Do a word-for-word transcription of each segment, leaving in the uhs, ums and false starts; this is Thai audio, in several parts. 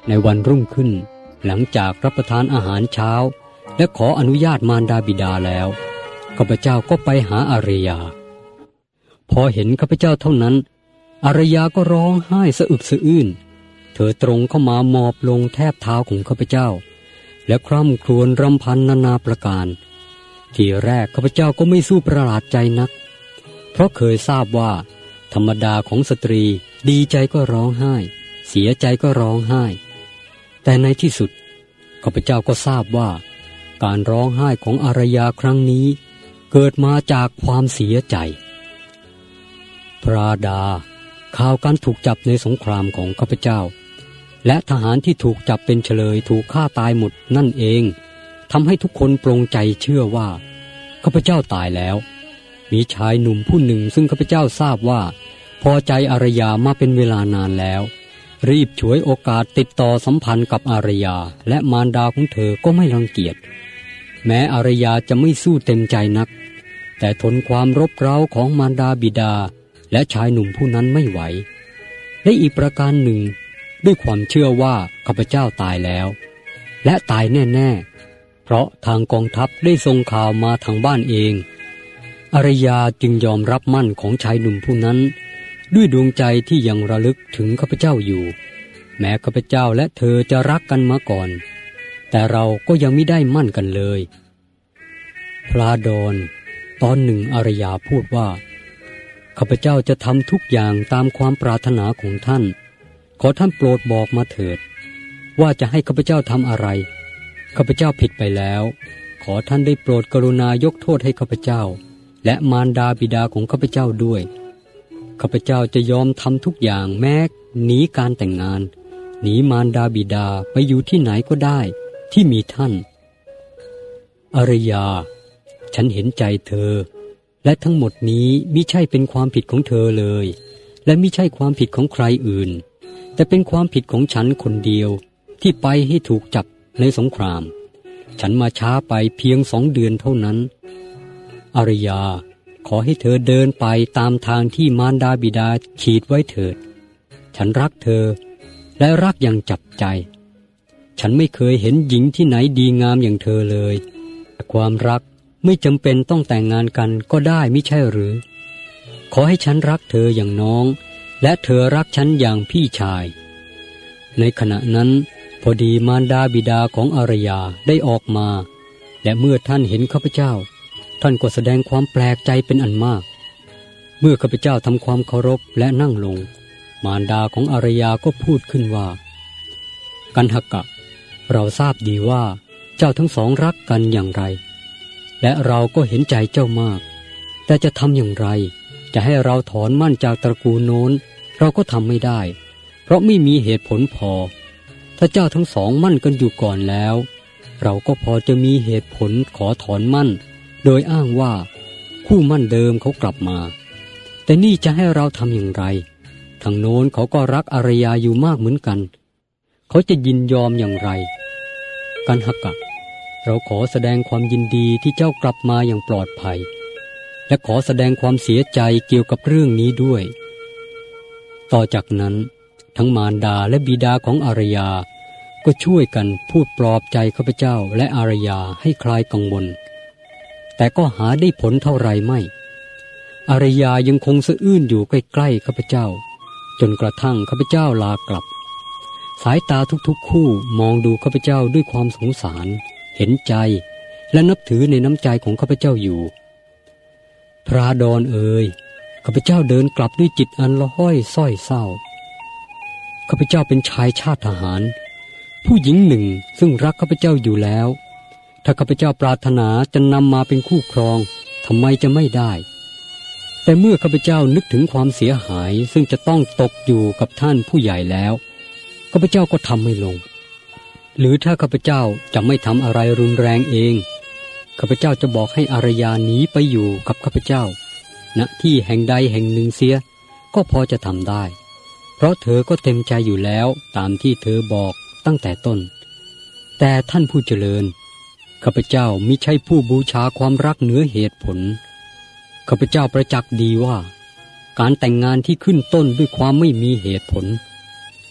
ในวันรุ่งขึ้นหลังจากรับประทานอาหารเช้าและขออนุญาตมารดาบิดาแล้วข้าพเจ้าก็ไปหาอารยาพอเห็นข้าพเจ้าเท่านั้นอารยาก็ร้องไห้สะอึกสะอื้นเธอตรงเข้ามาหมอบลงแทบเท้าของข้าพเจ้าและคร่ำครวญรำพันนานาประการทีแรกข้าพเจ้าก็ไม่สู้ประหลาดใจนักเพราะเคยทราบว่าธรรมดาของสตรีดีใจก็ร้องไห้เสียใจก็ร้องไห้แต่ในที่สุดข้าพเจ้าก็ทราบว่าการร้องไห้ของอารยาครั้งนี้เกิดมาจากความเสียใจพระดาข่าวการถูกจับในสงครามของข้าพเจ้าและทหารที่ถูกจับเป็นเฉลยถูกฆ่าตายหมดนั่นเองทำให้ทุกคนปรงใจเชื่อว่าข้าพเจ้าตายแล้วมีชายหนุ่มผู้หนึ่งซึ่งข้าพเจ้าทราบว่าพอใจอารยามาเป็นเวลานานแล้วรีบฉวยโอกาสติดต่อสัมพันธ์กับอารยาและมารดาของเธอก็ไม่รังเกียจแม้อารยาจะไม่สู้เต็มใจนักแต่ทนความรบเร้าของมารดาบิดาและชายหนุ่มผู้นั้นไม่ไหวและอีกประการหนึ่งด้วยความเชื่อว่าข้าพเจ้าตายแล้วและตายแน่ๆเพราะทางกองทัพได้ส่งข่าวมาทางบ้านเองอารยาจึงยอมรับมั่นของชายหนุ่มผู้นั้นด้วยดวงใจที่ยังระลึกถึงข้าพเจ้าอยู่แม้ข้าพเจ้าและเธอจะรักกันมาก่อนแต่เราก็ยังไม่ได้มั่นกันเลยพระดอนตอนหนึ่งอารยาพูดว่าข้าพเจ้าจะทำทุกอย่างตามความปรารถนาของท่านขอท่านโปรดบอกมาเถิดว่าจะให้ข้าพเจ้าทำอะไรข้าพเจ้าผิดไปแล้วขอท่านได้โปรดกรุณายกโทษให้ข้าพเจ้าและมารดาบิดาของข้าพเจ้าด้วยข้าพเจ้าจะยอมทำทุกอย่างแม้หนีการแต่งงานหนีมารดาบิดาไปอยู่ที่ไหนก็ได้ที่มีท่านอารยาฉันเห็นใจเธอและทั้งหมดนี้มิใช่เป็นความผิดของเธอเลยและมิใช่ความผิดของใครอื่นแต่เป็นความผิดของฉันคนเดียวที่ไปให้ถูกจับในสงครามฉันมาช้าไปเพียงสองเดือนเท่านั้นอารยาขอให้เธอเดินไปตามทางที่มารดาบิดาขีดไว้เถิดฉันรักเธอและรักอย่างจับใจฉันไม่เคยเห็นหญิงที่ไหนดีงามอย่างเธอเลยความรักไม่จำเป็นต้องแต่งงานกันก็ได้มิใช่หรือขอให้ฉันรักเธออย่างน้องและเธอรักฉันอย่างพี่ชายในขณะนั้นพอดีมารดาบิดาของอารยาได้ออกมาและเมื่อท่านเห็นข้าพเจ้าท่านก็แสดงความแปลกใจเป็นอันมากเมื่อข้าพเจ้าทำความเคารพและนั่งลงมารดาของอารยาก็พูดขึ้นว่ากันหกะเราทราบดีว่าเจ้าทั้งสองรักกันอย่างไรและเราก็เห็นใจเจ้ามากแต่จะทำอย่างไรจะให้เราถอนมั่นจากตระกูลโน้นเราก็ทำไม่ได้เพราะไม่มีเหตุผลพอถ้าเจ้าทั้งสองมั่นกันอยู่ก่อนแล้วเราก็พอจะมีเหตุผลขอถอนมั่นโดยอ้างว่าคู่มั่นเดิมเขากลับมาแต่นี่จะให้เราทำอย่างไรทางโน้นเขาก็รักอารยาอยู่มากเหมือนกันเขาจะยินยอมอย่างไรกันหกะเราขอแสดงความยินดีที่เจ้ากลับมาอย่างปลอดภัยและขอแสดงความเสียใจเกี่ยวกับเรื่องนี้ด้วยต่อจากนั้นทั้งมารดาและบิดาของอารยาก็ช่วยกันพูดปลอบใจข้าพเจ้าและอารยาให้คลายกังวลแต่ก็หาได้ผลเท่าไรไม่อารยายังคงสะอื้นอยู่ใกล้ๆข้าพเจ้าจนกระทั่งข้าพเจ้าลากลับสายตาทุกๆคู่มองดูข้าพเจ้าด้วยความสงสารเห็นใจและนับถือในน้ำใจของข้าพเจ้าอยู่พระดอนเอ๋ยข้าพเจ้าเดินกลับด้วยจิตอันละห้อยส้อยเศร้าข้าพเจ้าเป็นชายชาติทหารผู้หญิงหนึ่งซึ่งรักข้าพเจ้าอยู่แล้วถ้าข้าพเจ้าปรารถนาจะนำมาเป็นคู่ครองทำไมจะไม่ได้แต่เมื่อข้าพเจ้านึกถึงความเสียหายซึ่งจะต้องตกอยู่กับท่านผู้ใหญ่แล้วข้าพเจ้าก็ทำไม่ลงหรือถ้าข้าพเจ้าจะไม่ทำอะไรรุนแรงเองข้าพเจ้าจะบอกให้อารยาหนีไปอยู่กับข้าพเจ้าณที่แห่งใดแห่งหนึ่งเสียก็พอจะทำได้เพราะเธอก็เต็มใจอยู่แล้วตามที่เธอบอกตั้งแต่ต้นแต่ท่านผู้เจริญข้าพเจ้ามิใช่ผู้บูชาความรักเหนือเหตุผลข้าพเจ้าประจักษ์ดีว่าการแต่งงานที่ขึ้นต้นด้วยความไม่มีเหตุผล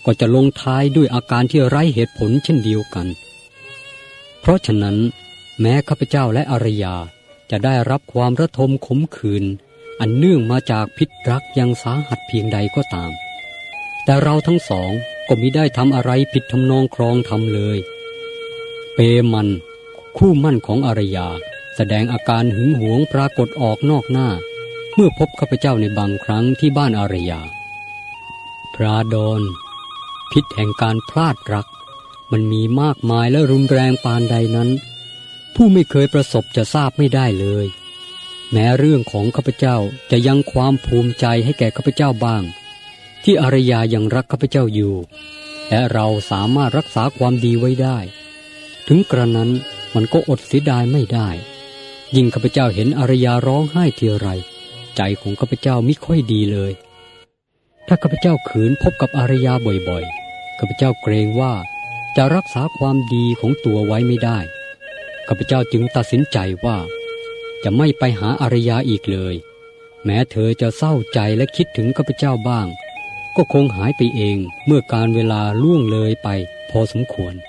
ก็จะลงท้ายด้วยอาการที่ไร้เหตุผลเช่นเดียวกันเพราะฉะนั้นแม้ข้าพเจ้าและอารยาจะได้รับความระทมขมขื่นอันเนื่องมาจากพิษรักยังสาหัสเพียงใดก็ตามแต่เราทั้งสองก็มิได้ทำอะไรผิดทำนองครองธรรมเลยเปมันคู่มั่นของอารยาแสดงอาการหึงหวงปรากฏออกนอกหน้าเมื่อพบข้าพเจ้าในบางครั้งที่บ้านอารยาพระดอนพิษแห่งการพลาดรักมันมีมากมายและรุนแรงปานใดนั้นผู้ไม่เคยประสบจะทราบไม่ได้เลยแม้เรื่องของข้าพเจ้าจะยังความภูมิใจให้แก่ข้าพเจ้าบ้างที่อารยายังรักข้าพเจ้าอยู่และเราสามารถรักษาความดีไว้ได้ถึงกระนั้นมันก็อดเสียดายไม่ได้ยิ่งข้าพเจ้าเห็นอารยาร้องไห้ทีไรใจของข้าพเจ้ามิค่อยดีเลยถ้าข้าพเจ้าขืนพบกับอารยาบ่อยๆข้าพเจ้าเกรงว่าจะรักษาความดีของตัวไว้ไม่ได้ข้าพเจ้าจึงตัดสินใจว่าจะไม่ไปหาอารยาอีกเลยแม้เธอจะเศร้าใจและคิดถึงข้าพเจ้าบ้างก็คงหายไปเองเมื่อการเวลาล่วงเลยไปพอสมควร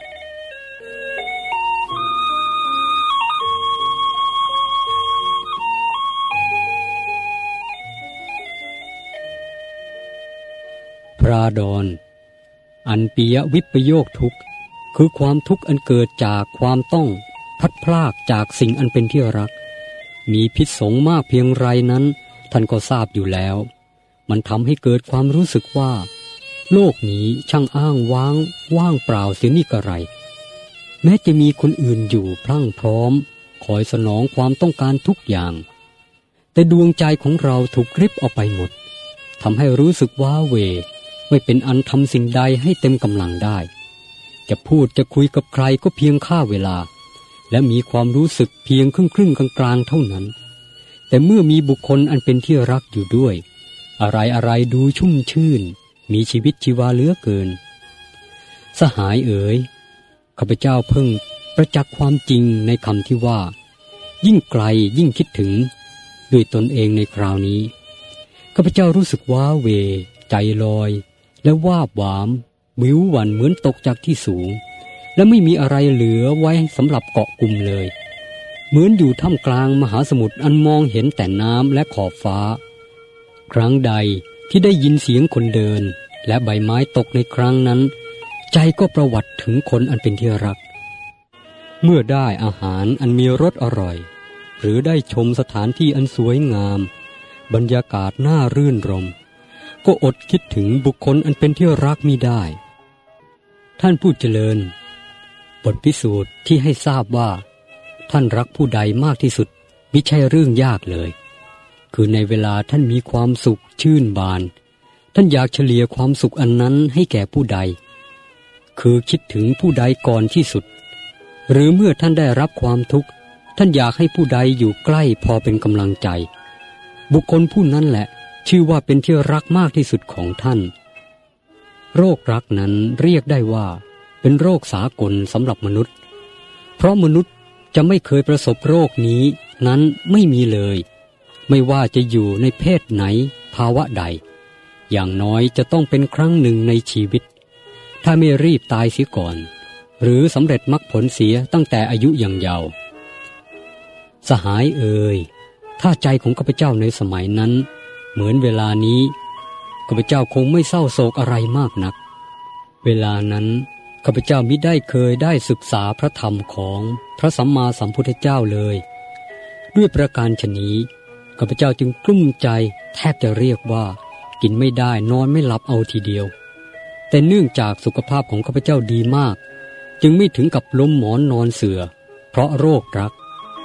พระดอนอันปิยวิปโยคทุกข์คือความทุกข์อันเกิดจากความต้องพัดพรากจากสิ่งอันเป็นที่รักมีพิษสงมากเพียงไรนั้นท่านก็ทราบอยู่แล้วมันทำให้เกิดความรู้สึกว่าโลกนี้ช่างอ้างว้างว่างเปล่าเสียนี่กระไรแม้จะมีคนอื่นอยู่พรั่งพร้อมคอยสนองความต้องการทุกอย่างแต่ดวงใจของเราถูกริบออกไปหมดทำให้รู้สึกว้าเหวไม่เป็นอันทำสิ่งใดให้เต็มกำลังได้จะพูดจะคุยกับใครก็เพียงฆ่าเวลาและมีความรู้สึกเพียงครึ่งครึ่งกลางๆเท่านั้นแต่เมื่อมีบุคคลอันเป็นที่รักอยู่ด้วยอะไรอะไรดูชุ่มชื่นมีชีวิตชีวาเหลือเกินสหายเอ๋ยข้าพเจ้าเพิ่งประจักษ์ความจริงในคำที่ว่ายิ่งไกลยิ่งคิดถึงด้วยตนเองในคราวนี้ข้าพเจ้ารู้สึกว้าเหวใจลอยและวาบหวามวิวหวั่นเหมือนตกจากที่สูงและไม่มีอะไรเหลือไว้สำหรับเกาะกลุ่มเลยเหมือนอยู่ท่ามกลางมหาสมุทรอันมองเห็นแต่น้ำและขอบฟ้าครั้งใดที่ได้ยินเสียงคนเดินและใบไม้ตกในครั้งนั้นใจก็ประวัติถึงคนอันเป็นที่รักเมื่อได้อาหารอันมีรสอร่อยหรือได้ชมสถานที่อันสวยงามบรรยากาศน่ารื่นรมก็อดคิดถึงบุคคลอันเป็นที่รักมิได้ท่านผู้เจริญบทพิสูจน์ที่ให้ทราบว่าท่านรักผู้ใดมากที่สุดมิใช่เรื่องยากเลยคือในเวลาท่านมีความสุขชื่นบานท่านอยากเฉลี่ยความสุขอันนั้นให้แก่ผู้ใดคือคิดถึงผู้ใดก่อนที่สุดหรือเมื่อท่านได้รับความทุกข์ท่านอยากให้ผู้ใดอยู่ใกล้พอเป็นกำลังใจบุคคลผู้นั้นแหละชื่อว่าเป็นที่รักมากที่สุดของท่านโรครักนั้นเรียกได้ว่าเป็นโรคสากลสำหรับมนุษย์เพราะมนุษย์จะไม่เคยประสบโรคนี้นั้นไม่มีเลยไม่ว่าจะอยู่ในเพศไหนภาวะใดอย่างน้อยจะต้องเป็นครั้งหนึ่งในชีวิตถ้าไม่รีบตายเสียก่อนหรือสำเร็จมรรคผลเสียตั้งแต่อายุยังเยาว์สหายเอ่ยถ้าใจของข้าพเจ้าในสมัยนั้นเหมือนเวลานี้ข้าพเจ้าคงไม่เศร้าโศกอะไรมากนักเวลานั้นข้าพเจ้ามิได้เคยได้ศึกษาพระธรรมของพระสัมมาสัมพุทธเจ้าเลยด้วยประการฉะนี้ข้าพเจ้าจึงกลุ้มใจแทบจะเรียกว่ากินไม่ได้นอนไม่หลับเอาทีเดียวแต่เนื่องจากสุขภาพของข้าพเจ้าดีมากจึงไม่ถึงกับล้มหมอนนอนเสื่อเพราะโรครัก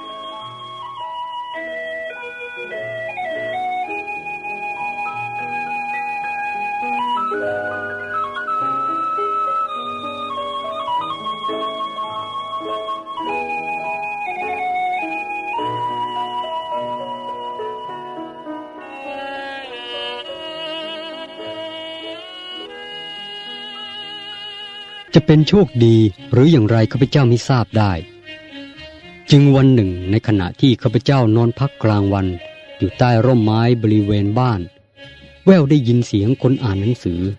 จะเป็นโชคดีหรืออย่างไรข้าพเจ้ามิทราบได้จึงวันหนึ่งในขณะที่ข้าพเจ้านอนพักกลางวันอยู่ใต้ร่มไม้บริเวณบ้านแว่วได้ยินเสียงคนอ่านหนังสือ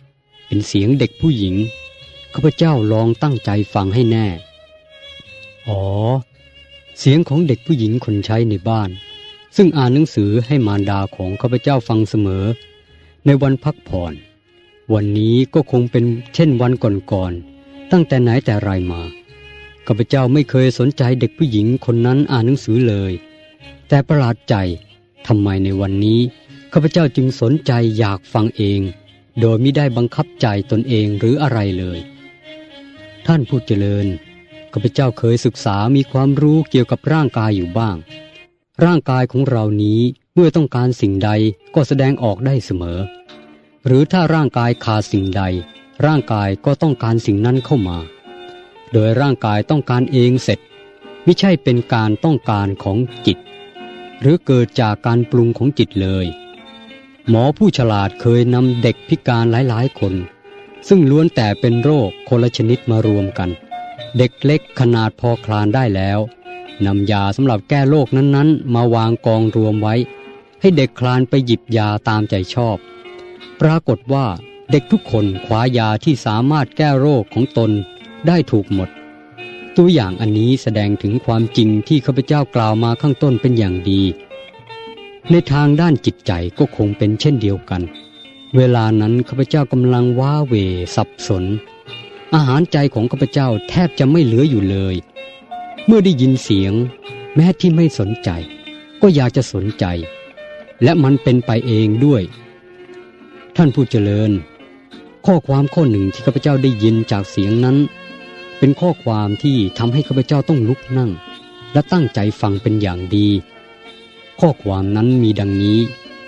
เป็นเสียงเด็กผู้หญิงข้าพเจ้าลองตั้งใจฟังให้แน่อ๋อเสียงของเด็กผู้หญิงคนใช้ในบ้านซึ่งอ่านหนังสือให้มารดาของข้าพเจ้าฟังเสมอในวันพักผ่อนวันนี้ก็คงเป็นเช่นวันก่อนๆตั้งแต่ไหนแต่ไรมาข้าพเจ้าไม่เคยสนใจเด็กผู้หญิงคนนั้นอ่านหนังสือเลยแต่ประหลาดใจทำไมในวันนี้ข้าพเจ้าจึงสนใจอยากฟังเองโดยไม่ได้บังคับใจตนเองหรืออะไรเลยท่านผู้เจริญข้าพเจ้าเคยศึกษามีความรู้เกี่ยวกับร่างกายอยู่บ้างร่างกายของเรานี้เมื่อต้องการสิ่งใดก็แสดงออกได้เสมอหรือถ้าร่างกายขาดสิ่งใดร่างกายก็ต้องการสิ่งนั้นเข้ามาโดยร่างกายต้องการเองเสร็จไม่ใช่เป็นการต้องการของจิตหรือเกิดจากการปรุงของจิตเลยหมอผู้ฉลาดเคยนำเด็กพิการหลายๆคนซึ่งล้วนแต่เป็นโรคคนละชนิดมารวมกันเด็กเล็กขนาดพอคลานได้แล้วนำยาสำหรับแก้โรคนั้นๆมาวางกองรวมไว้ให้เด็กคลานไปหยิบยาตามใจชอบปรากฏว่าเด็กทุกคนคว้ายาที่สามารถแก้โรคของตนได้ถูกหมดตัวอย่างอันนี้แสดงถึงความจริงที่ข้าพเจ้ากล่าวมาข้างต้นเป็นอย่างดีในทางด้านจิตใจก็คงเป็นเช่นเดียวกันเวลานั้นข้าพเจ้ากำลังว้าเหวสับสนอาหารใจของข้าพเจ้าแทบจะไม่เหลืออยู่เลยเมื่อได้ยินเสียงแม้ที่ไม่สนใจก็อยากจะสนใจและมันเป็นไปเองด้วยท่านผู้เจริญข้อความข้อหนึ่งที่ข้าพเจ้าได้ยินจากเสียงนั้นเป็นข้อความที่ทำให้ข้าพเจ้าต้องลุกนั่งและตั้งใจฟังเป็นอย่างดีข้อความนั้นมีดังนี้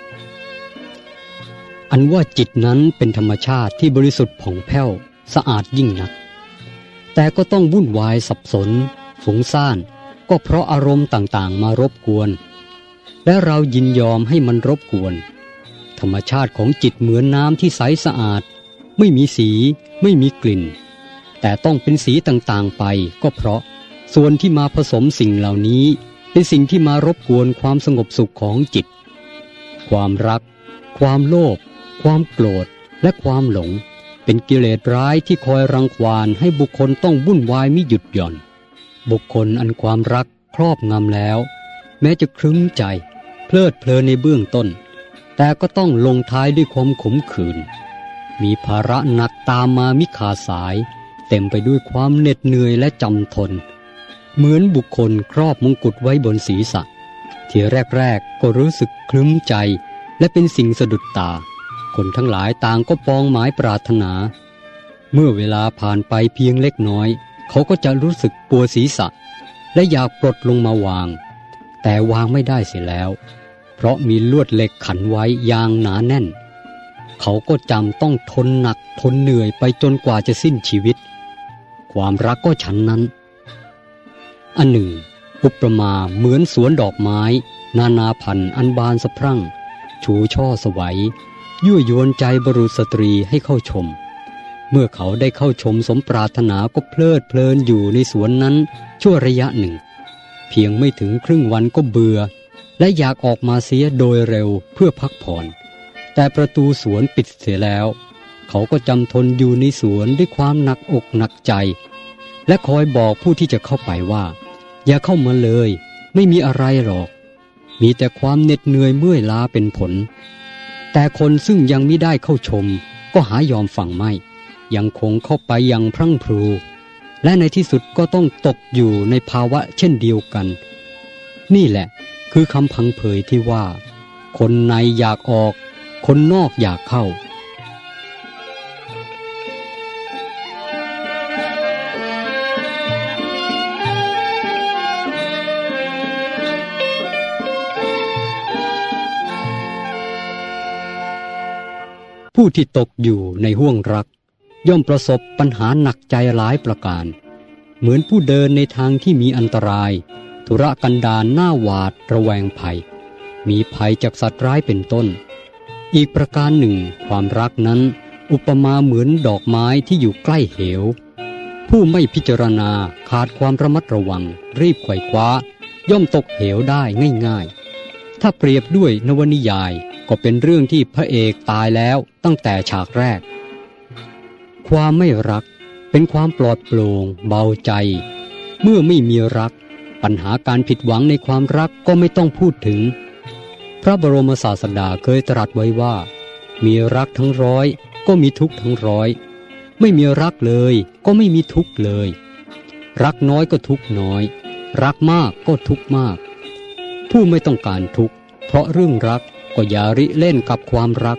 อันว่าจิตนั้นเป็นธรรมชาติที่บริสุทธิ์ผ่องแผ้วสะอาดยิ่งนักแต่ก็ต้องวุ่นวายสับสนฟุ้งซ่านก็เพราะอารมณ์ต่างๆมารบกวนและเรายินยอมให้มันรบกวนธรรมชาติของจิตเหมือนน้ำที่ใสสะอาดไม่มีสีไม่มีกลิ่นแต่ต้องเป็นสีต่างๆไปก็เพราะส่วนที่มาผสมสิ่งเหล่านี้เป็นสิ่งที่มารบกวนความสงบสุขของจิตความรักความโลภความโกรธและความหลงเป็นกิเลสร้ายที่คอยรังควานให้บุคคลต้องวุ่นวายมิหยุดหย่อนบุคคลอันความรักครอบงำแล้วแม้จะครึ้มใจเพลิดเพลินในเบื้องต้นแต่ก็ต้องลงท้ายด้วยความขมขื่นมีภาระหนักตามมามิขาดสายเต็มไปด้วยความเหน็ดเหนื่อยและจำทนเหมือนบุคคลครอบมงกุฎไว้บนศีรษะที่แรกๆก็รู้สึกครึ้มใจและเป็นสิ่งสะดุดตาคนทั้งหลายต่างก็ปองหมายปรารถนาเมื่อเวลาผ่านไปเพียงเล็กน้อยเขาก็จะรู้สึกปวดศีรษะและอยากปลดลงมาวางแต่วางไม่ได้เสียแล้วเพราะมีลวดเหล็กขันไว้อย่างหนาแน่นเขาก็จำต้องทนหนักทนเหนื่อยไปจนกว่าจะสิ้นชีวิตความรักก็ฉันนั้นอันหนึ่งอุปมาเหมือนสวนดอกไม้นานาพันธุ์อันบานสะพรั่งชูช่อสวยยั่วยวนใจบุรุษสตรีให้เข้าชมเมื่อเขาได้เข้าชมสมปรารถนาก็เพลิดเพลินอยู่ในสวนนั้นชั่วระยะหนึ่งเพียงไม่ถึงครึ่งวันก็เบื่อและอยากออกมาเสียโดยเร็วเพื่อพักผ่อนแต่ประตูสวนปิดเสียแล้วเขาก็จำทนอยู่ในสวนด้วยความหนักอกหนักใจและคอยบอกผู้ที่จะเข้าไปว่าอย่าเข้ามาเลยไม่มีอะไรหรอกมีแต่ความเหน็ดเหนื่อยเมื่อยล้าเป็นผลแต่คนซึ่งยังไม่ได้เข้าชมก็หายอมฟังไม่ยังคงเข้าไปยังพรั่งพรูและในที่สุดก็ต้องตกอยู่ในภาวะเช่นเดียวกันนี่แหละคือคำพังเผยที่ว่าคนในอยากออกคนนอกอยากเข้าผู้ที่ตกอยู่ในห้วงรักย่อมประสบปัญหาหนักใจหลายประการเหมือนผู้เดินในทางที่มีอันตรายธุรกันดารหน้าหวาดระแวงภัยมีภัยจากสัตว์ร้ายเป็นต้นอีกประการหนึ่งความรักนั้นอุปมาเหมือนดอกไม้ที่อยู่ใกล้เหวผู้ไม่พิจารณาขาดความระมัดระวังรีบไขว่คว้าย่อมตกเหวได้ง่ายๆถ้าเปรียบด้วยนวนิยายก็เป็นเรื่องที่พระเอกตายแล้วตั้งแต่ฉากแรกความไม่รักเป็นความปลอดโปร่งเบาใจเมื่อไม่มีรักปัญหาการผิดหวังในความรักก็ไม่ต้องพูดถึงพระบรมศาสดาเคยตรัสไว้ว่ามีรักทั้งร้อยก็มีทุกข์ทั้งร้อยไม่มีรักเลยก็ไม่มีทุกข์เลยรักน้อยก็ทุกข์น้อยรักมากก็ทุกข์มากผู้ไม่ต้องการทุกข์เพราะเรื่องรักก็อย่าริเล่นกับความรัก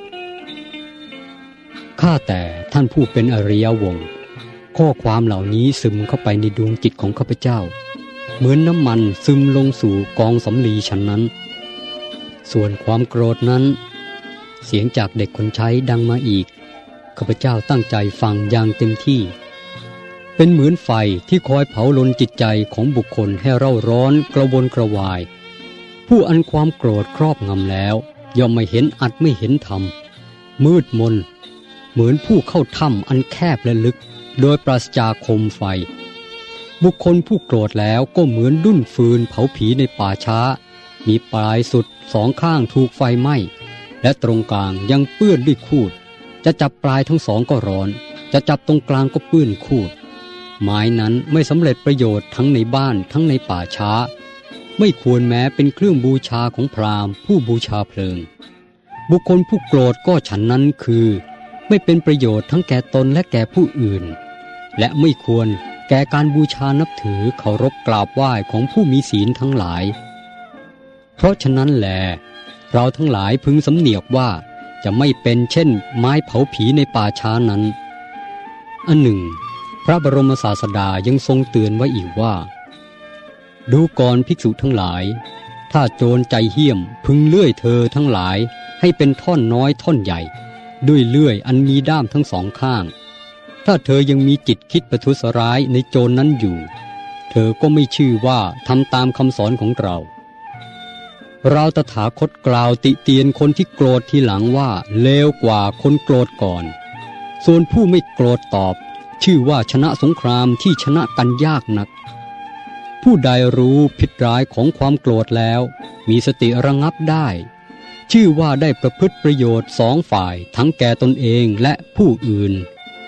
ข้าแต่ท่านผู้เป็นอริยวงศ์ข้อความเหล่านี้ซึมเข้าไปในดวงจิตของข้าพเจ้าเหมือนน้ำมันซึมลงสู่กองสำลีฉันนั้นส่วนความโกรธนั้นเสียงจากเด็กคนใช้ดังมาอีกข้าพเจ้าตั้งใจฟังอย่างเต็มที่เป็นเหมือนไฟที่คอยเผาลนจิตใจของบุคคลให้เร่าร้อนกระวนกระวายผู้อันความโกรธครอบงำแล้วย่อมไม่เห็นอัดไม่เห็นธรรมมืดมนเหมือนผู้เข้าถ้ำอันแคบและลึกโดยปราศจากคมไฟบุคคลผู้โกรธแล้วก็เหมือนดุ้นฟืนเผาผีในป่าช้ามีปลายสุดสองข้างถูกไฟไหม้และตรงกลางยังเปื้อนด้วยคูดจะจับปลายทั้งสองก็ร้อนจะจับตรงกลางก็เปื้อนคูดไม้นั้นไม่สำเร็จประโยชน์ทั้งในบ้านทั้งในป่าช้าไม่ควรแม้เป็นเครื่องบูชาของพราหมณ์ผู้บูชาเพลิงบุคคลผู้โกรธก็ฉันนั้นคือไม่เป็นประโยชน์ทั้งแก่ตนและแก่ผู้อื่นและไม่ควรแก่การบูชานับถือเคารพกราบไหว้ของผู้มีศีลทั้งหลายเพราะฉะนั้นแหละเราทั้งหลายพึงสำเนียกว่าจะไม่เป็นเช่นไม้เผาผีในป่าช้านั้นอันหนึ่งพระบรมศาสดายังทรงเตือนไว้อีกว่าดูก่อนภิกษุทั้งหลายถ้าโจรใจเหี้ยมพึงเลื่อยเธอทั้งหลายให้เป็นท่อนน้อยท่อนใหญ่ด้วยเลื่อยอันมีด้ามทั้งสองข้างถ้าเธอยังมีจิตคิดประทุษร้ายในโจรนั้นอยู่เธอก็ไม่ชื่อว่าทำตามคำสอนของเราเราตถาคตกล่าวติเตียนคนที่โกรธทีหลังว่าเลวกว่าคนโกรธก่อนส่วนผู้ไม่โกรธตอบชื่อว่าชนะสงครามที่ชนะกันยากนักผู้ใดรู้ผิดร้ายของความโกรธแล้วมีสติระงับได้ชื่อว่าได้ประพฤติประโยชน์สองฝ่ายทั้งแก่ตนเองและผู้อื่น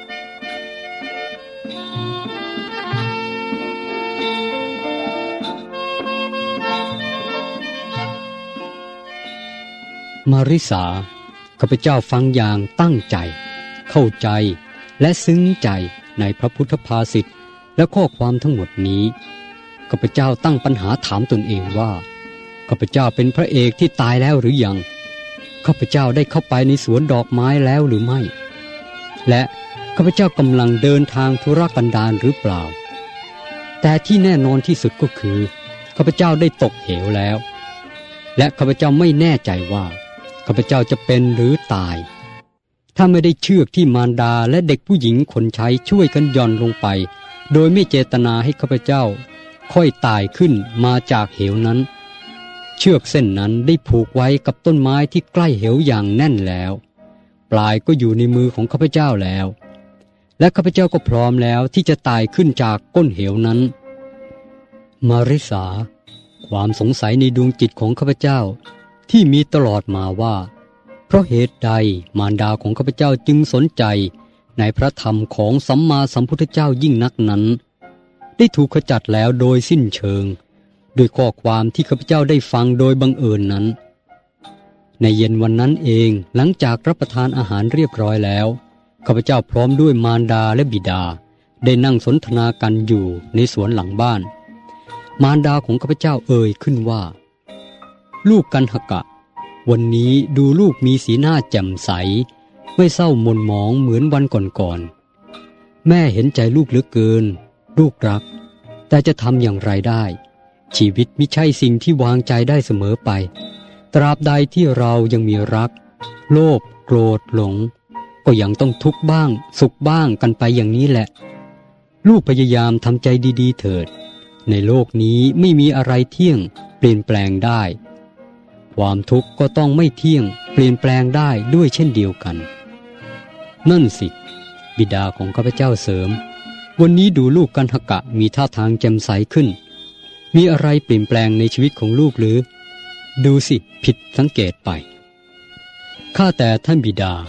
มาริสาข้าพเจ้าฟังอย่างตั้งใจเข้าใจและซึ้งใจในพระพุทธภาษิตและข้อความทั้งหมดนี้ข้าพเจ้าตั้งปัญหาถามตนเองว่าข้าพเจ้าเป็นพระเอกที่ตายแล้วหรือยังข้าพเจ้าได้เข้าไปในสวนดอกไม้แล้วหรือไม่และข้าพเจ้ากำลังเดินทางธุรกันดารหรือเปล่าแต่ที่แน่นอนที่สุดก็คือข้าพเจ้าได้ตกเหวแล้วและข้าพเจ้าไม่แน่ใจว่าข้าพเจ้าจะเป็นหรือตายถ้าไม่ได้เชือกที่มารดาและเด็กผู้หญิงคนใช้ช่วยกันหย่อนลงไปโดยไม่เจตนาให้ข้าพเจ้าค่อยตายขึ้นมาจากเหวนั้นเชือกเส้นนั้นได้ผูกไว้กับต้นไม้ที่ใกล้เหวอย่างแน่นแล้วปลายก็อยู่ในมือของข้าพเจ้าแล้วและข้าพเจ้าก็พร้อมแล้วที่จะตายขึ้นจากก้นเหวนั้นมาริสาความสงสัยในดวงจิตของข้าพเจ้าที่มีตลอดมาว่าเพราะเหตุใดมารดาของข้าพเจ้าจึงสนใจในพระธรรมของสัมมาสัมพุทธเจ้ายิ่งนักนั้นได้ถูกขจัดแล้วโดยสิ้นเชิงด้วยข้อความที่ข้าพเจ้าได้ฟังโดยบังเอิญนั้นในเย็นวันนั้นเองหลังจากรับประทานอาหารเรียบร้อยแล้วข้าพเจ้าพร้อมด้วยมารดาและบิดาได้นั่งสนทนากันอยู่ในสวนหลังบ้านมารดาของข้าพเจ้าเอ่ยขึ้นว่าลูกกันหกะวันนี้ดูลูกมีสีหน้าแจ่มใสไม่เศร้าหม่นหมองเหมือนวันก่อนๆแม่เห็นใจลูกเหลือเกินลูกรักแต่จะทำอย่างไรได้ชีวิตมิใช่สิ่งที่วางใจได้เสมอไปตราบใดที่เรายังมีรักโลภโกรธหลงก็ยังต้องทุกข์บ้างสุขบ้างกันไปอย่างนี้แหละลูกพยายามทำใจดีๆเถิดในโลกนี้ไม่มีอะไรเที่ยงเปลี่ยนแปลงได้ความทุกข์ก็ต้องไม่เที่ยงเปลี่ยนแปลงได้ด้วยเช่นเดียวกันนั่นสิบิดาของข้าพเจ้าเสริมวันนี้ดูลูกกันหกะมีท่าทางแจ่มใสขึ้นมีอะไรเปลี่ยนแปลงในชีวิตของลูกหรือดูสิผิดสังเกตไปข้าแต่ท่านบิดา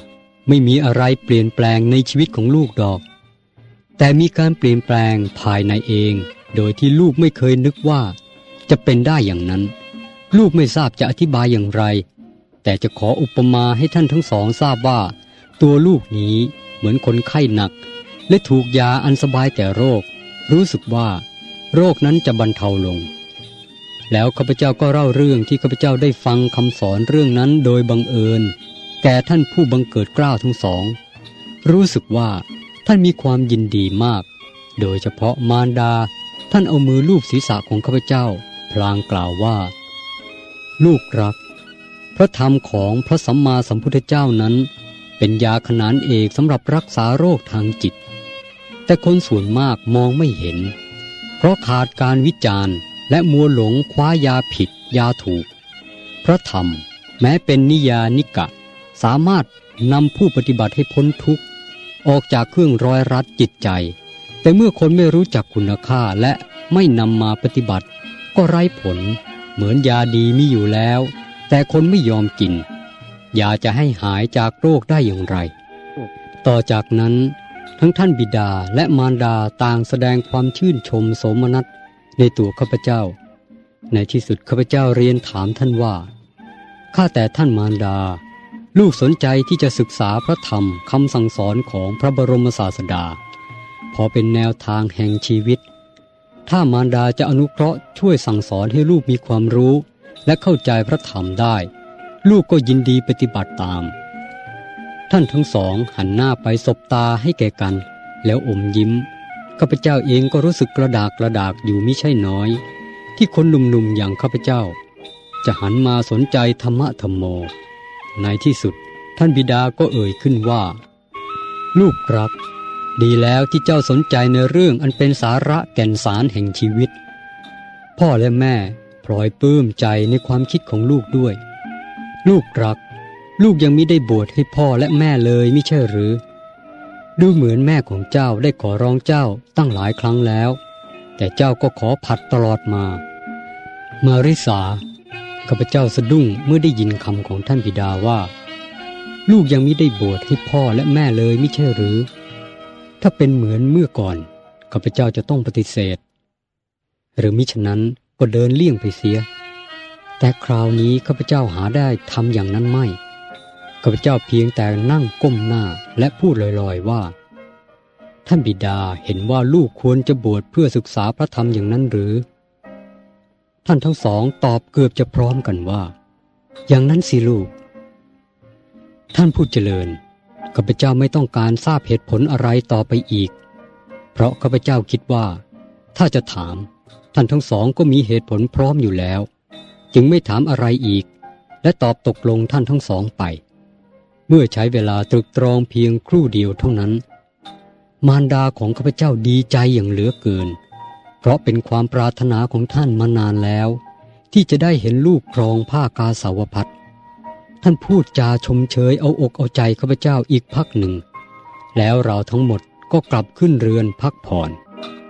ไม่มีอะไรเปลี่ยนแปลงในชีวิตของลูกดอกแต่มีการเปลี่ยนแปลงภายในเองโดยที่ลูกไม่เคยนึกว่าจะเป็นได้อย่างนั้นลูกไม่ทราบจะอธิบายอย่างไรแต่จะขออุปมาให้ท่านทั้งสองทราบว่าตัวลูกนี้เหมือนคนไข้หนักและถูกยาอันสบายแต่โรครู้สึกว่าโรคนั้นจะบรรเทาลงแล้วข้าพเจ้าก็เล่าเรื่องที่ข้าพเจ้าได้ฟังคำสอนเรื่องนั้นโดยบังเอิญแก่ท่านผู้บังเกิดเกล้าทั้งสองรู้สึกว่าท่านมีความยินดีมากโดยเฉพาะมารดาท่านเอามือลูบศีรษะของข้าพเจ้าพลางกล่าวว่าลูกรักพระธรรมของพระสัมมาสัมพุทธเจ้านั้นเป็นยาขนานเอกสำหรับรักษาโรคทางจิตแต่คนส่วนมากมองไม่เห็นเพราะขาดการวิจารณ์และมัวหลงคว้ายาผิดยาถูกพระธรรมแม้เป็นนิยานิกะสามารถนำผู้ปฏิบัติให้พ้นทุกข์ออกจากเครื่องร้อยรัดจิตใจแต่เมื่อคนไม่รู้จักคุณค่าและไม่นำมาปฏิบัติก็ไร้ผลเหมือนยาดีมีอยู่แล้วแต่คนไม่ยอมกินยาจะให้หายจากโรคได้อย่างไรต่อจากนั้นทั้งท่านบิดาและมารดาต่างแสดงความชื่นชมโสมนัสในตัวข้าพเจ้าในที่สุดข้าพเจ้าเรียนถามท่านว่าข้าแต่ท่านมารดาลูกสนใจที่จะศึกษาพระธรรมคำสั่งสอนของพระบรมศาสดาพอเป็นแนวทางแห่งชีวิตถ้ามารดาจะอนุเคราะห์ช่วยสั่งสอนให้ลูกมีความรู้และเข้าใจพระธรรมได้ลูกก็ยินดีปฏิบัติตามท่านทั้งสองหันหน้าไปสบตาให้แก่กันแล้วอมยิ้มข้าพเจ้าเองก็รู้สึกกระดากกระดากอยู่มิใช่น้อยที่คนหนุ่มๆอย่างข้าพเจ้าจะหันมาสนใจธรรมะธรรมโมในที่สุดท่านบิดาก็เอ่ยขึ้นว่าลูกรักดีแล้วที่เจ้าสนใจในเรื่องอันเป็นสาระแก่นสารแห่งชีวิตพ่อและแม่พลอยปลื้มใจในความคิดของลูกด้วยลูกรักลูกยังมิได้บวชให้พ่อและแม่เลยมิใช่หรือดูเหมือนแม่ของเจ้าได้ขอร้องเจ้าตั้งหลายครั้งแล้วแต่เจ้าก็ขอผัดตลอดมามาริสาข้าพเจ้าสะดุ้งเมื่อได้ยินคำของท่านบิดาว่าลูกยังมิได้บวชให้พ่อและแม่เลยมิใช่หรือถ้าเป็นเหมือนเมื่อก่อนข้าพเจ้าจะต้องปฏิเสธหรือมิฉะนั้นก็เดินเลี่ยงไปเสียแต่คราวนี้ข้าพเจ้าหาได้ทำอย่างนั้นไม่ข้าพเจ้าเพียงแต่นั่งก้มหน้าและพูดลอยๆว่าท่านบิดาเห็นว่าลูกควรจะบวชเพื่อศึกษาพระธรรมอย่างนั้นหรือท่านทั้งสองตอบเกือบจะพร้อมกันว่าอย่างนั้นสิลูกท่านผู้เจริญข้าพเจ้าไม่ต้องการทราบเหตุผลอะไรต่อไปอีกเพราะข้าพเจ้าคิดว่าถ้าจะถามท่านทั้งสองก็มีเหตุผลพร้อมอยู่แล้วจึงไม่ถามอะไรอีกและตอบตกลงท่านทั้งสองไปเมื่อใช้เวลาตรึกตรองเพียงครู่เดียวเท่านั้นมารดาของข้าพเจ้าดีใจอย่างเหลือเกินเพราะเป็นความปรารถนาของท่านมานานแล้วที่จะได้เห็นลูกครองผ้ากาสาวพัสท่านพูดจาชมเชยเอาอกเอาใจข้าพเจ้าอีกพักหนึ่งแล้วเราทั้งหมดก็กลับขึ้นเรือนพักผ่อน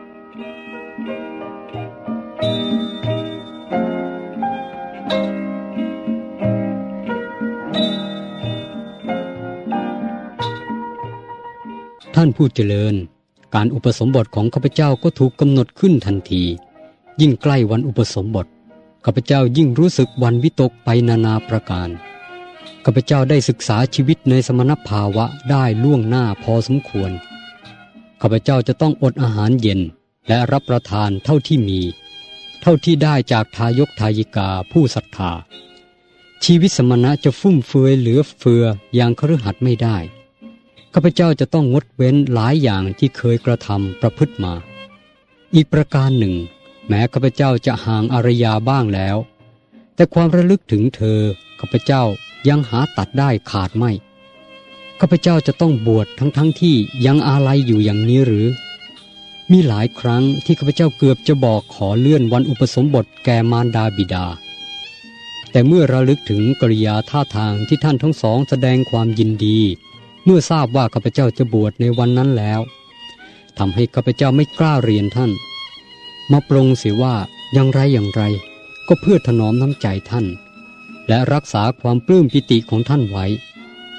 ท่านผู้เจริญการอุปสมบทของข้าพเจ้าก็ถูกกำหนดขึ้นทันทียิ่งใกล้วันอุปสมบทข้าพเจ้ายิ่งรู้สึกหวั่นวิตกไปนานาประการข้าพเจ้าได้ศึกษาชีวิตในสมณภาวะได้ล่วงหน้าพอสมควรข้าพเจ้าจะต้องอดอาหารเย็นและรับประทานเท่าที่มีเท่าที่ได้จากทายกทายิกาผู้ศรัทธาชีวิตสมณะจะฟุ่มเฟือยเหลือเฟืออย่างคฤหัสถ์ไม่ได้ข้าพเจ้าจะต้องงดเว้นหลายอย่างที่เคยกระทำประพฤติมาอีกประการหนึ่งแม้ข้าพเจ้าจะห่างอารยาบ้างแล้วแต่ความระลึกถึงเธอข้าพเจ้ายังหาตัดได้ขาดไม่ข้าพเจ้าจะต้องบวชทั้งๆ ท, ที่ยังอาลัยอยู่อย่างนี้หรือมีหลายครั้งที่ข้าพเจ้าเกือบจะบอกขอเลื่อนวันอุปสมบทแก่มารดาบิดาแต่เมื่อระลึกถึงกริยาท่าทางที่ท่านทั้งสองแสดงความยินดีเมื่อทราบว่าข้าพเจ้าจะบวชในวันนั้นแล้วทำให้ข้าพเจ้าไม่กล้าเรียนท่านมาปรงเสียว่าอย่างไรอย่างไรก็เพื่อถนอมน้ำใจท่านและรักษาความปลื้มปิติของท่านไว้ค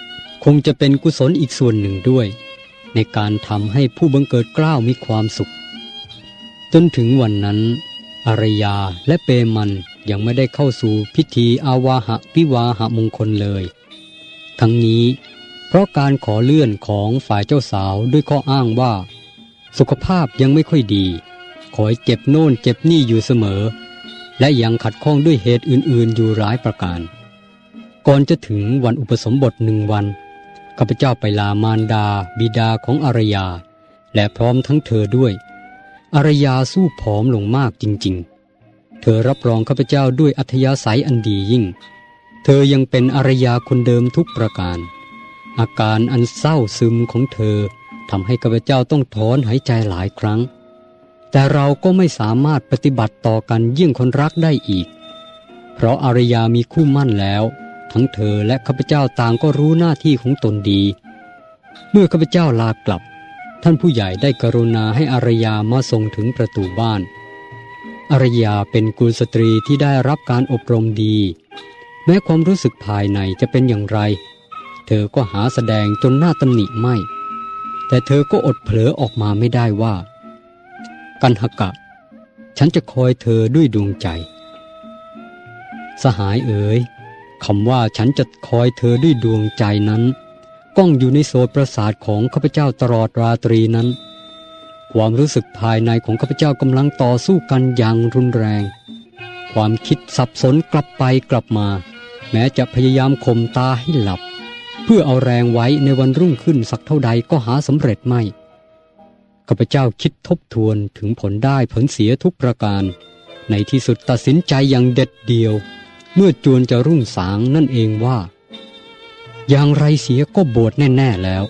งจะเป็นกุศลอีกส่วนหนึ่งด้วยในการทำให้ผู้บังเกิดเกล้ามีความสุขจนถึงวันนั้นอารยาและเปมันยังไม่ได้เข้าสู่พิธีอาวาหะวิวาหะมงคลเลยทั้งนี้เพราะการขอเลื่อนของฝ่ายเจ้าสาวด้วยข้ออ้างว่าสุขภาพยังไม่ค่อยดีคอยเจ็บโน่นเจ็บนี่อยู่เสมอและยังขัดข้องด้วยเหตุอื่นๆอยู่หลายประการก่อนจะถึงวันอุปสมบทหนึ่งวันข้าพเจ้าไปลามารดาบิดาของอารยาและพร้อมทั้งเธอด้วยอารยาสู้ผอมลงมากจริงๆเธอรับรองข้าพเจ้าด้วยอัธยาศัยอันดียิ่งเธอยังเป็นอารยาคนเดิมทุกประการอาการอันเศร้าซึมของเธอทำให้ข้าพเจ้าต้องถอนหายใจหลายครั้งแต่เราก็ไม่สามารถปฏิบัติต่อกันเยี่ยงคนรักได้อีกเพราะอารยามีคู่มั่นแล้วทั้งเธอและข้าพเจ้าต่างก็รู้หน้าที่ของตนดีเมื่อข้าพเจ้าลากลับท่านผู้ใหญ่ได้กรุณาให้อารยามาส่งถึงประตูบ้านอารยาเป็นกุลสตรีที่ได้รับการอบรมดีแม้ความรู้สึกภายในจะเป็นอย่างไรเธอก็หาแสดงจนหน้าตำหนิไม่แต่เธอก็อดเผลอออกมาไม่ได้ว่ากันหกะฉันจะคอยเธอด้วยดวงใจสหายเอ๋ยคำว่าฉันจะคอยเธอด้วยดวงใจนั้นก้องอยู่ในโสตประสาทของข้าพเจ้าตลอดราตรีนั้นความรู้สึกภายในของข้าพเจ้ากำลังต่อสู้กันอย่างรุนแรงความคิดสับสนกลับไปกลับมาแม้จะพยายามข่มตาให้หลับเพื่อเอาแรงไว้ในวันรุ่งขึ้นสักเท่าใดก็หาสำเร็จไม่ข้าพเจ้าคิดทบทวนถึงผลได้ผลเสียทุกประการในที่สุดตัดสินใจอย่างเด็ดเดี่ยวเมื่อจวนจะรุ่งสางนั่นเองว่าอย่างไรเสียก็บวชแน่ๆแล้ว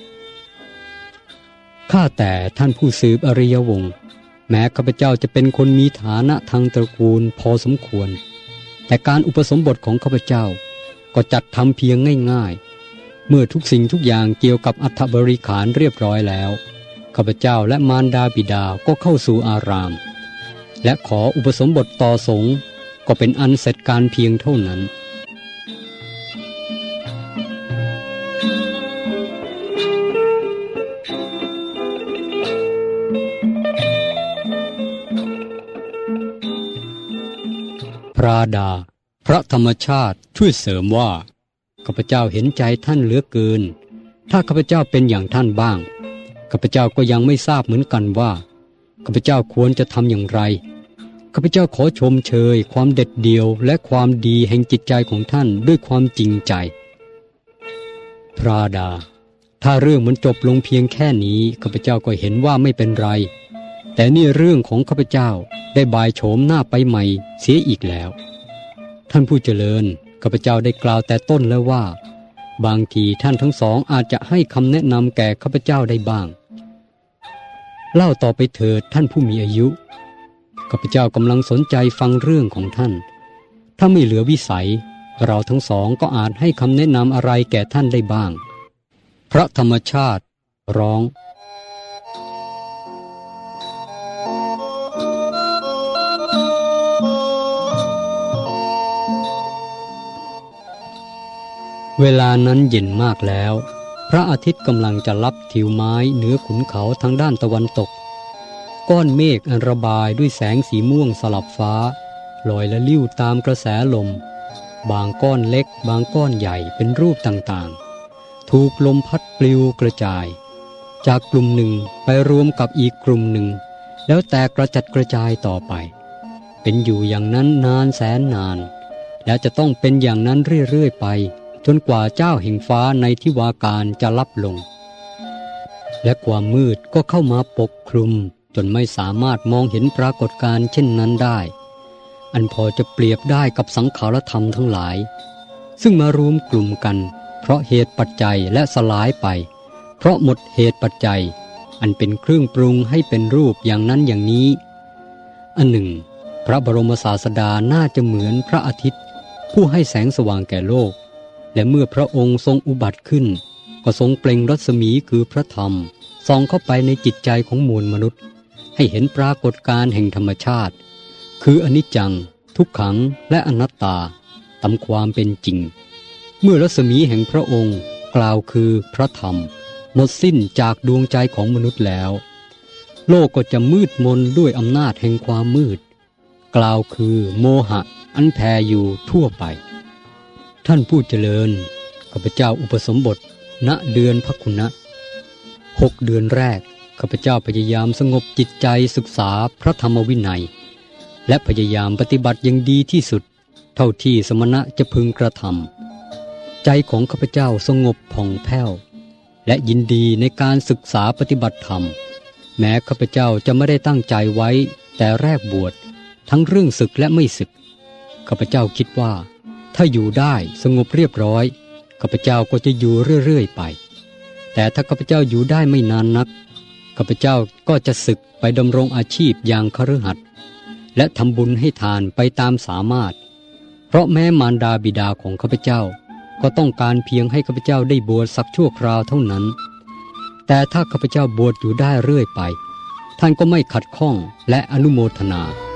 ข้าแต่ท่านผู้สืบอริยวงศ์แม้ข้าพเจ้าจะเป็นคนมีฐานะทางตระกูลพอสมควรแต่การอุปสมบทของข้าพเจ้าก็จัดทำเพียงง่ายๆเมื่อทุกสิ่งทุกอย่างเกี่ยวกับอัฐบริขารเรียบร้อยแล้วข้าพเจ้าและมารดาบิดาก็เข้าสู่อารามและขออุปสมบทต่อสงฆ์ก็เป็นอันเสร็จการเพียงเท่านั้นพระดาพระธรรมชาติช่วยเสริมว่าข้าพเจ้าเห็นใจท่านเหลือเกินถ้าข้าพเจ้าเป็นอย่างท่านบ้างข้าพเจ้าก็ยังไม่ทราบเหมือนกันว่าข้าพเจ้าควรจะทำอย่างไรข้าพเจ้าขอชมเชยความเด็ดเดี่ยวและความดีแห่งจิตใจของท่านด้วยความจริงใจพระดาถ้าเรื่องมันจบลงเพียงแค่นี้ข้าพเจ้าก็เห็นว่าไม่เป็นไรแต่นี่เรื่องของข้าพเจ้าได้บ่ายโฉมหน้าไปใหม่เสียอีกแล้วท่านผู้เจริญข้าพเจ้าได้กล่าวแต่ต้นแล้วว่าบางทีท่านทั้งสองอาจจะให้คำแนะนำแก่ข้าพเจ้าได้บ้างเล่าต่อไปเถิดท่านผู้มีอายุข้าพเจ้ากำลังสนใจฟังเรื่องของท่านถ้าไม่เหลือวิสัยเราทั้งสองก็อาจให้คำแนะนำอะไรแก่ท่านได้บ้างพระธรรมชาติร้องเวลานั้นเย็นมากแล้วพระอาทิตย์กำลังจะลับทิวไม้เหนือขุนเขาทางด้านตะวันตกก้อนเมฆอันระบายด้วยแสงสีม่วงสลับฟ้าลอยละลิ้วตามกระแสลมบางก้อนเล็กบางก้อนใหญ่เป็นรูปต่างๆถูกลมพัดปลิวกระจายจากกลุ่มหนึ่งไปรวมกับอีกกลุ่มหนึ่งแล้วแตกกระจัดกระจายต่อไปเป็นอยู่อย่างนั้นนานแสนนานและจะต้องเป็นอย่างนั้นเรื่อยๆไปจนกว่าเจ้าแห่งฟ้าในทิวาการจะลับลงและความมืดก็เข้ามาปกคลุมจนไม่สามารถมองเห็นปรากฏการณ์เช่นนั้นได้อันพอจะเปรียบได้กับสังขารธรรมทั้งหลายซึ่งมารวมกลุ่มกันเพราะเหตุปัจจัยและสลายไปเพราะหมดเหตุปัจจัยอันเป็นเครื่องปรุงให้เป็นรูปอย่างนั้นอย่างนี้อันหนึ่งพระบรมศาสดาน่าจะเหมือนพระอาทิตย์ผู้ให้แสงสว่างแก่โลกและเมื่อพระองค์ทรงอุบัติขึ้นก็ทรงเปล่งรัศมีคือพระธรรมส่องเข้าไปในจิตใจของมวลมนุษย์ให้เห็นปรากฏการณ์แห่งธรรมชาติคืออนิจจังทุกขังและอนัตตาตามความเป็นจริงเมื่อรัศมีแห่งพระองค์กล่าวคือพระธรรมหมดสิ้นจากดวงใจของมนุษย์แล้วโลกก็จะมืดมนด้วยอำนาจแห่งความมืดกล่าวคือโมหะอันแผ่อยู่ทั่วไปท่านผู้เจริญข้าพเจ้าอุปสมบทณเดือนพคุณะหกเดือนแรกข้าพเจ้าพยายามสงบจิตใจศึกษาพระธรรมวินัยและพยายามปฏิบัติอย่างดีที่สุดเท่าที่สมณะจะพึงกระทำใจของข้าพเจ้าสงบผ่องแผ้วและยินดีในการศึกษาปฏิบัติธรรมแม้ข้าพเจ้าจะไม่ได้ตั้งใจไว้แต่แรกบวชทั้งเรื่องศึกและไม่ศึกข้าพเจ้าคิดว่าถ้าอยู่ได้สงบเรียบร้อยข้าพเจ้าก็จะอยู่เรื่อยๆไปแต่ถ้าข้าพเจ้าอยู่ได้ไม่นานนักข้าพเจ้าก็จะศึกไปดำรงอาชีพอย่างคฤหัสถ์และทำบุญให้ทานไปตามสามารถเพราะแม้มารดาบิดาของข้าพเจ้าก็ต้องการเพียงให้ข้าพเจ้าได้บวชสักชั่วคราวเท่านั้นแต่ถ้าข้าพเจ้าบวชอยู่ได้เรื่อยไปท่านก็ไม่ขัดข้องและอนุโมทนา